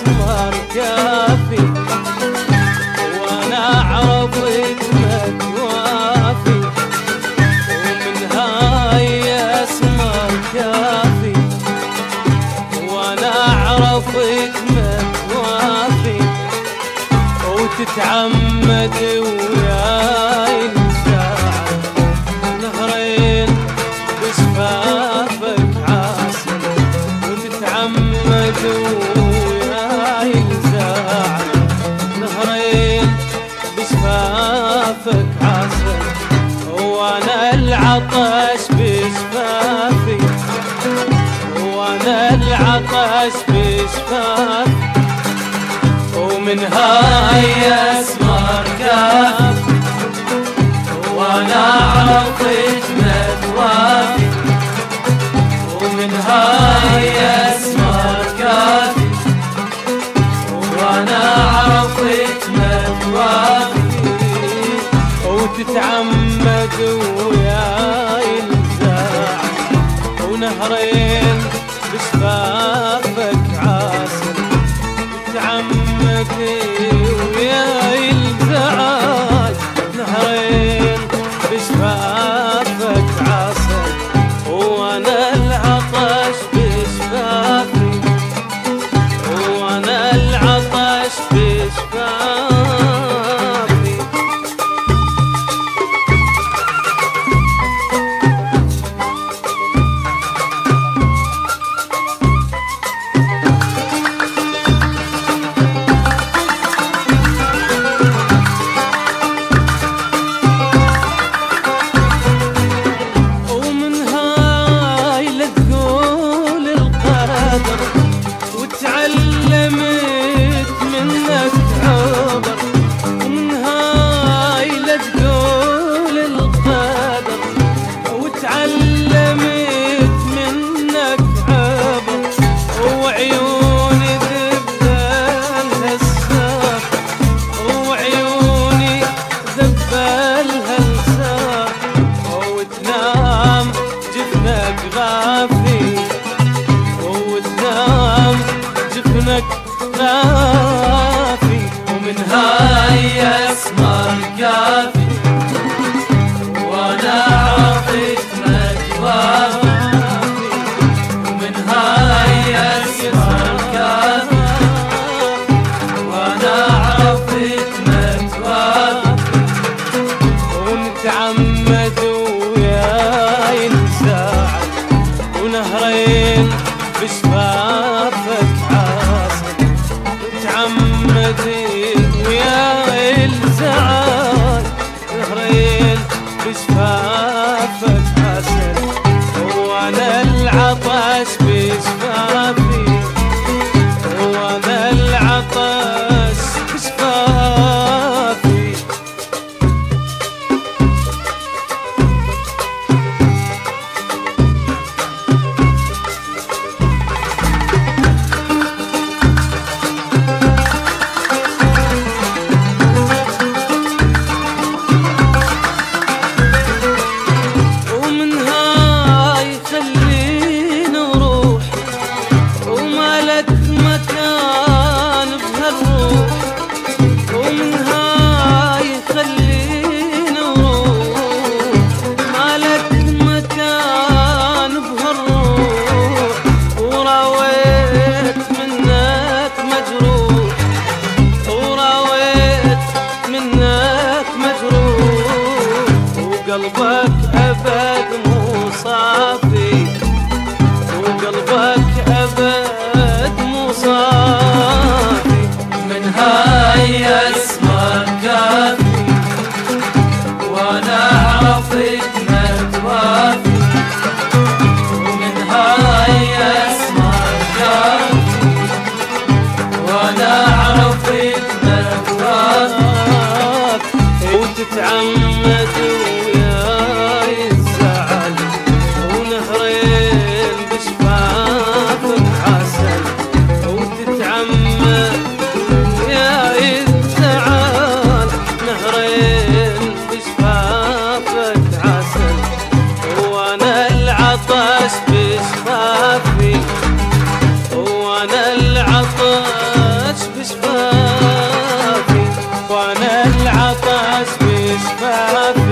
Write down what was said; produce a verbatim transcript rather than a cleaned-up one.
اسمر كافي، وانا اعرف اسمك وافي، ومن هاي اسمر كافي، وانا اعرف اسمك وافي، وتتعمد وياي الساعة نهرين بشفافك عاسل، وتتعمد وياي الساعة نهرين بشفافك عاسل، وانا العطش بشفافي، وانا العطش بشفافي، ومن هاي اسمر كافي، وانا اعرف اسمك وافي، ومن هاي اسمر كافي، وانا اعرف اسمك وافي، وتتعمد وياي الزاع ونهرين بشفافك عاسل، تتعمد وياي الزعاج نهرين بشفافك عسل، وانا العطش بشفافي، وانا العطش بشفافي. وتعلمت منك عبر، ومن هاي لا تقول القدر، وتعلمت منك عبر، وعيوني ذبالها الساق، وعيوني ذبالها الساق، وتنام جفنك غافي، وتنام جفنك غافي، ومن هاي اسمر كافي، وانا اعرف اسمك وافي، ومن هاي اسمر كافي، وانا اعرف اسمك وافي، ونتعمد وياي نساعد ونهرين بشفافك عاسل، وتعمدي وياي الزعل نهرين بشفافك عاسل، وانا العطش بشفافي، وانا العطش بشفافي. وقلبك أبد مو صافي، وقلبك أبد مو صافي، من هاي اسمر كافي، وانا اعرف انك وافي، ومن هاي اسمر كافي، وانا اعرف انك وافي، وتتعمد وياي الزعل ونهرين بشفافك عسل، وتتعمد وياي الزعل نهرين بشفافك عسل، وانا العطش بشفافي، وانا العطش بشفافك